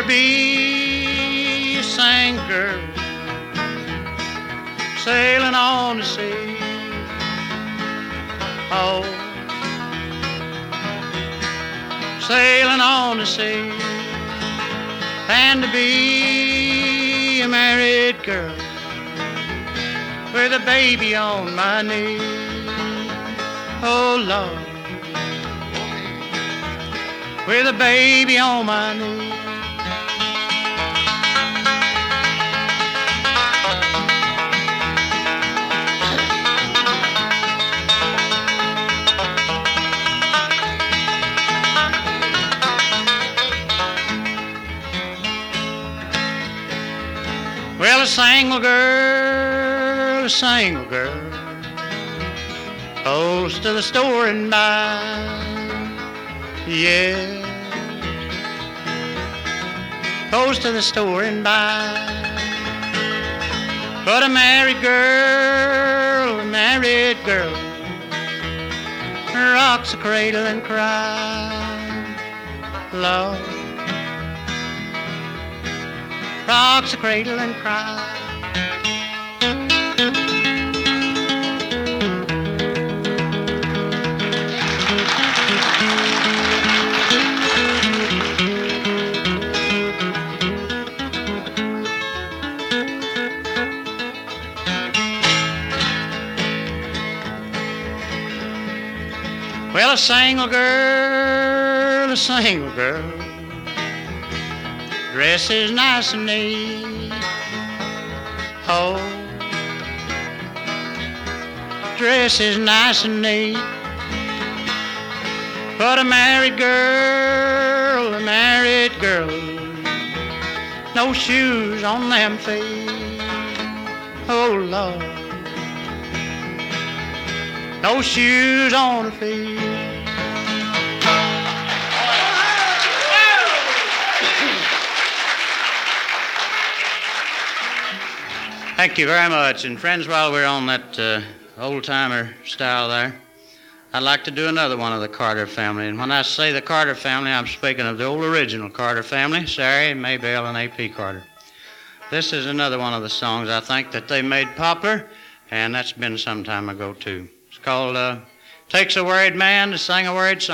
there be a singing girl sailing on the sea. Oh, sailing on the sea. And to be a married girl with a baby on my knee. Oh, Lord, with a baby on my knee. Well, a single girl, goes to the store and buys, yeah, goes to the store and buys. But a married girl, rocks the cradle and cries, Lord, rocks the cradle and cries. Well, a single girl, dresses nice and neat. Oh, dresses nice and neat. But a married girl, no shoes on them feet. Oh, Lord, no shoes on her feet. Thank you very much. And friends, while we're on that old-timer style there, I'd like to do another one of the Carter family. And when I say the Carter family, I'm speaking of the old original Carter family, Sari, Maybelle, and A.P. Carter. This is another one of the songs I think that they made popular, and that's been some time ago, too. It's called Takes a Worried Man to Sing a Worried Song.